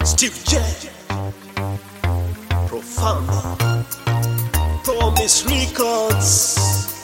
Steve J, Profound, Promise Records.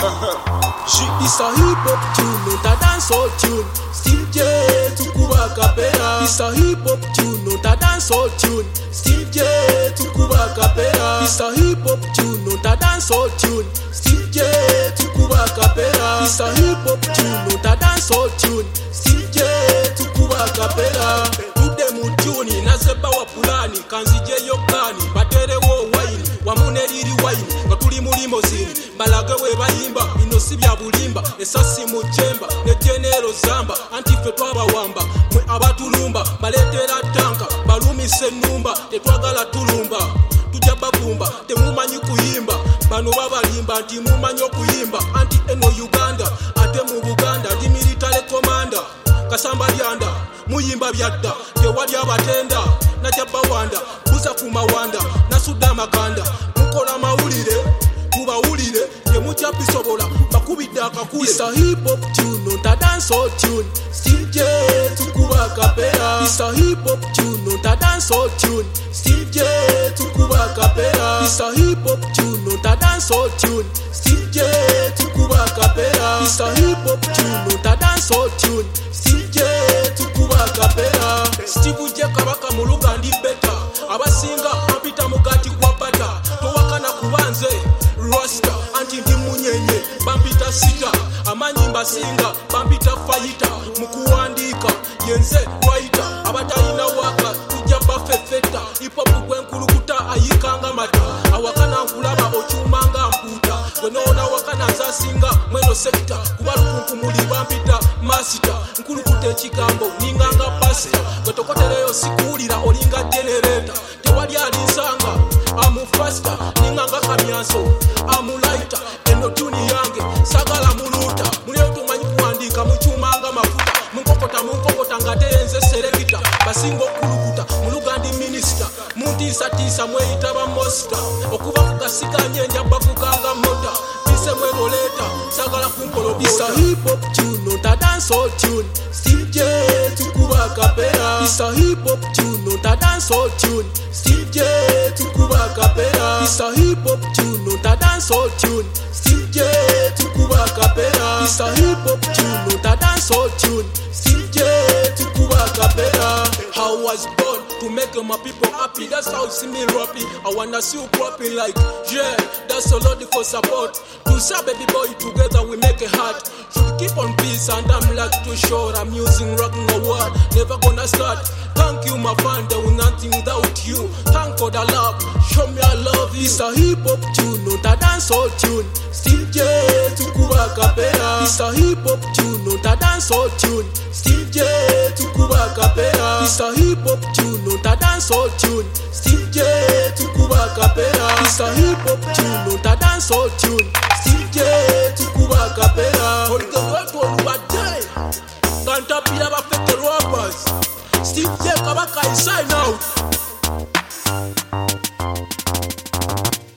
It's a hip hop tune, not a dancehall tune. Steve J, tukuba kapera. It's a hip hop tune, not a dancehall tune. Steve J, tukuba kapera. It's a hip hop tune, not a dancehall tune. Steve J, tukuba kapera. It's a hip hop tune, not a dancehall tune. Steve J, tukuba kapera. Tude mutuni naseba wa pulani kanzije yokani baterewo wine wamuneliri wine ngatuli mulimo zini balage we bayimba bino si bya bulimba esasi mu chemba ne genero zamba antife twabawamba mwe abatulumba baletera tanka balumise numba tetwagala tulumba tujja bagumba temumanyi kuyimba bano babalimba nti mumanyi okuyimba anti eno Uganda ate mu Buganda ndi military commander kasamba lyanda muyimba byadda tewali abatenda najja bawanda buza ku mawanda nasuda makanda mukola mawulire tubawulire temukyabisobola bakubidde akakule. It's a hip hop tune, not a dancehall tune. Steve J, tukuba kapera. It's a hip hop tune, not a dancehall tune. Steve J, tukuba kapera. It's a hip hop tune, not a dancehall tune. Steve J, tukuba kapera. It's a hip hop tune, not a dancehall tune. Steve J, tukuba kapera. Steve J kabaka muluga ndi beta abasinga abita mugati kwa bata towakana kubanze Rasta anti ndi munyenye bambita sita amanyi mbasinga bambita fayita mukuwandika yenze waita abatalina waka tujja bafefeta ipopu gwenkulukuta ayikanga mata awakana nkulaba ochumanga mputa wenona wakana zasinga mweno sekta kubalukunkumuli bambita masita nkulukuta ekigambo ninganga pasita gwetokotereyo sikuwulira olinga generator tewali alinsanga amufasta ninganga kamyanso amulaita eno tuni yange sagala muluta mulio tumanyi kuwandika muchumanga mafuta munkokota ngateyenze serekita basinga okulukuta mulugandi minister muntiisatiisa mweyita bamosta okuva kugasiganye njaba kuganga mota ise mwegoleta sagala kunkolobota. It's a hip hop tune, not a dancehall tune. Steve J, tukuba kapera. It's a hip hop tune, not a dancehall tune. Steve J, tukuba kapera. It's a hip hop tune, not a dancehall tune. Steve J, tukuba kapera. It's a hip hop tune, not a dancehall tune. Steve J, tukuba kapera. I was born to make my people happy. That's how you see me rapping. I wanna see you popping like yeah. That's a lot for support. To say baby boy together we make a heart. Should keep on peace and I'm like too short. I'm using rocking a word, never gonna start. Thank you my fan, there will nothing without you. Thank for the love, show me I love you. It's a hip hop tune, not a dancehall tune. Steve J, tukuba kapera. It's a hip hop tune, not a dancehall tune. Steve J, tukuba kapera. It's a hip hop tune, not a dancehall tune. Steve J, tukuba kapera. It's a hip hop tune, not a dancehall tune. Steve J, tukuba kapera. Olike wetu olubadde Gantapira bafeke rappers. Steve J kabaka is sign out.